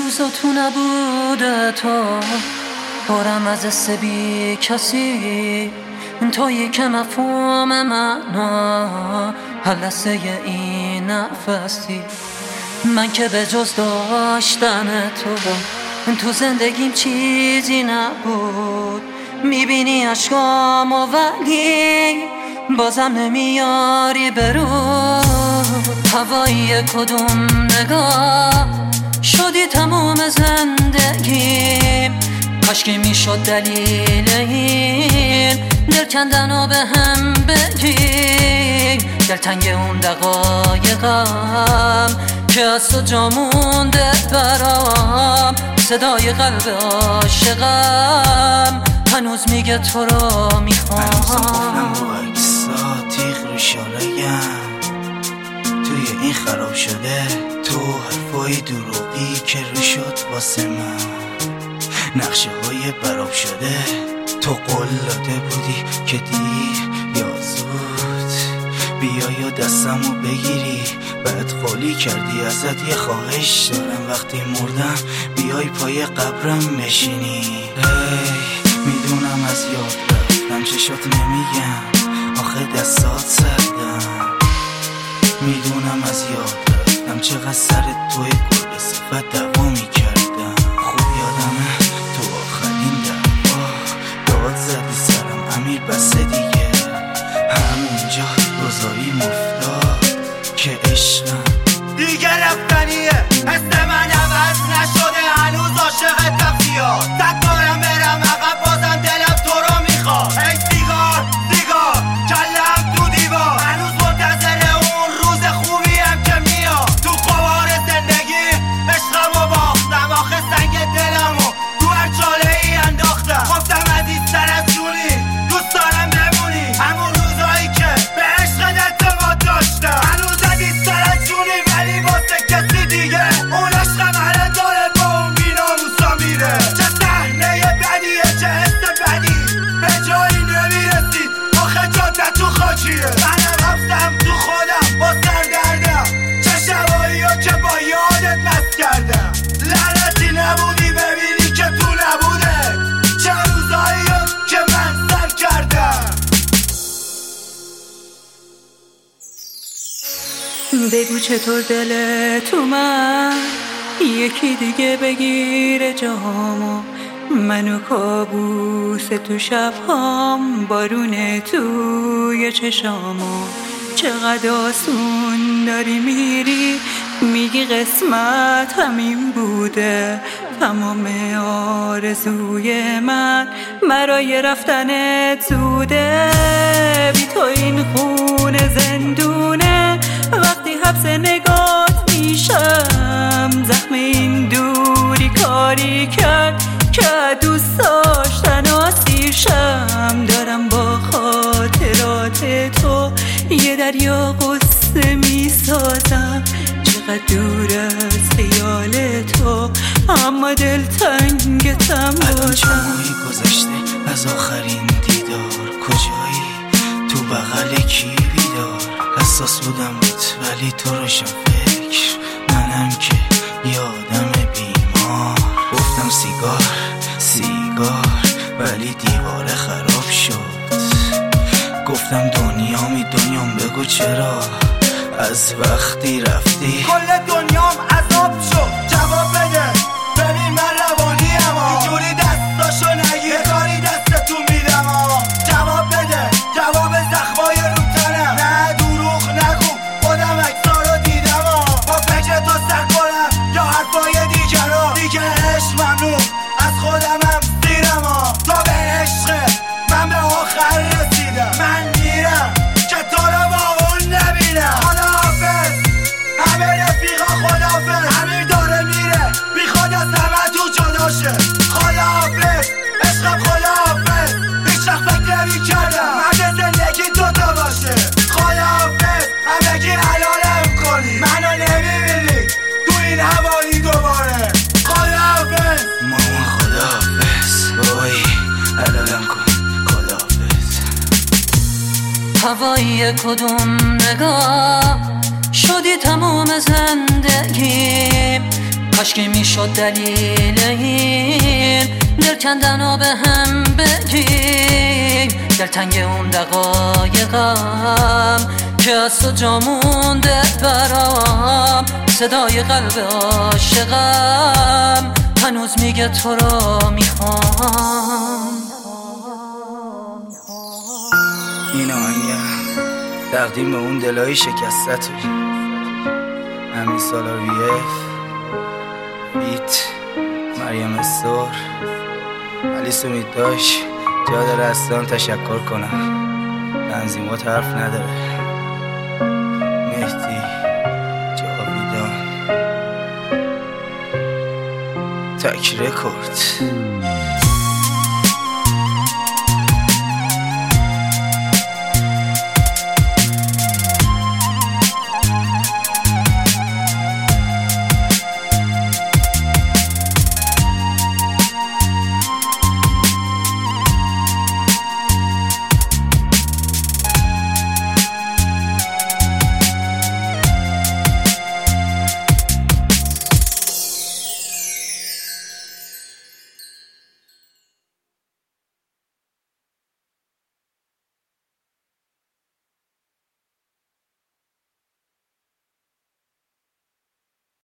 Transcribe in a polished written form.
روزا تو نبوده تو بارم از دست بی کسی تویی که مفهوم معنا هلسه این نفسی من که به جز داشتن تو زندگیم چیزی نبود میبینی عشقامو ولی بازم نمیاری برو هوایی کدوم نگاه شدی تموم زندگیم کاشکی میشد دلیل این دل کندن و به هم بگی دلتنگ اون دقایقم که از تو جا مونده برام صدای قلب عاشقم هنوز میگه تو رو میخوام هنوز با اکسا تیغ رو شاله‌یم توی این خراب شده تو حرفای دروغی که رو شد واسه من نقشه های براب شده تو قول داده بودی که دیر یا زود بیا یا دستمو بگیری بعد قولی کردی ازت یه خواهش دارم وقتی مردم بیای پای قبرم بشینی میدونم از یاد رفتم چشات نمیگم آخه دستات سردم میدونم از یاد رفتم چقدر سر توی گل صفت دوا میکردم خوب یادمه تو آخرین دعوا داد زدی سرم امیر بسه دیگه همونجا گذاری مفتاد که عشقم دیگه رفتنیه حس من عوض نشده هنوز عاشقتم زیاد دارم برم عقب بازم دلم تو رو میخواد ای سیگار سیگار کلم تو دیوار هنوز منتظر اون روز خوبیم که میاد تو قوار زندگی عشقمو باختم آخه سنگ دلمو تو هر چاله ای انداختم گفتم عزیزتر از جونی دوست دارم بمونی همون روزایی که به عشقت اعتماد داشتم هنوز عزیزتر از جونی ولی واسه کسی دیگه اون عشقم الان داره با اون بی‌ناموسا میره چه صحنه بدیه چه حس بدی به جایی نمیرسید آخه جاده تو خاکیه منم رفتم تو خودم با سردردم چه شبایی که با یادت مست کردم لعنتی نبودی ببینی که تو نبوده چه روزایی که من سر کردم بگو چطور دل تو من یکی دیگه بگیره جامو منو کابوس تو شبهام بارونه توی چشامو چقدر آسون داری میری میگی قسمت همین بوده تمام آرزوی من برای رفتنت زوده بی تو این خونه زندونه وقتی حبس نگات میشم زخم این دوری کاری کرد که دوست داشتن آسیرشم دارم با خاطرات تو یه دریا قصه میسازم چقدر دور از خیال تو اما دل تنگتم الان چه ماهی گذشته از آخرین دیدار کجایی تو بغل کی بیدار حساس بودم بود ولی تو روشن فکر منم که یادم بیمار گفتم سیگار سیگار ولی دیوار خراب شد گفتم دنیام بگو چرا از وقتی رفتی کل دنیام عذاب شد جواب بده ببین من روانیم اینجوری دستاشو نگیر یه کاری دستتون میدم جواب بده جواب زخمای رو تنم نه دروغ نگو خودم اکسا رو دیدم با فکر تو سر کنم یا حرفای دیگه عشق ممنون از خودمم سیرم تا به عشق من به آخر رسیدم من میرم که تو رو با اون نبینم خداحافظ همه رفیقا خداحافظ همین داره میره بی خود از همه تو جدا شه خداحافظ عشقم خداحافظ هیچ وقت فکر نمی‌کردم مرد زندگی دوتا باشه خداحافظ همگی حلالم کنی منو نمیبینی تو این هوایی دوباره خداحافظ مامان خداحافظ بابایی حلالم کن خداحافظ هوایی کدوم نگاه شدی تموم زندگیم کاشکی میشد دلیل این دل کندن و به هم بگیم، دلتنگ اون دقایقم که از تو جا مونده برام. صدای قلب عاشقم هنوز میگه تو رو میخوام. این آهنگم تقدیم به اون دلای شکسته تو همین سالار ویف بیت مریم استور علی سمید داشت. جا داره اصلا تشکر کنم، تنظیمات حرف نداره. مهدی جاویدان تک رکورد.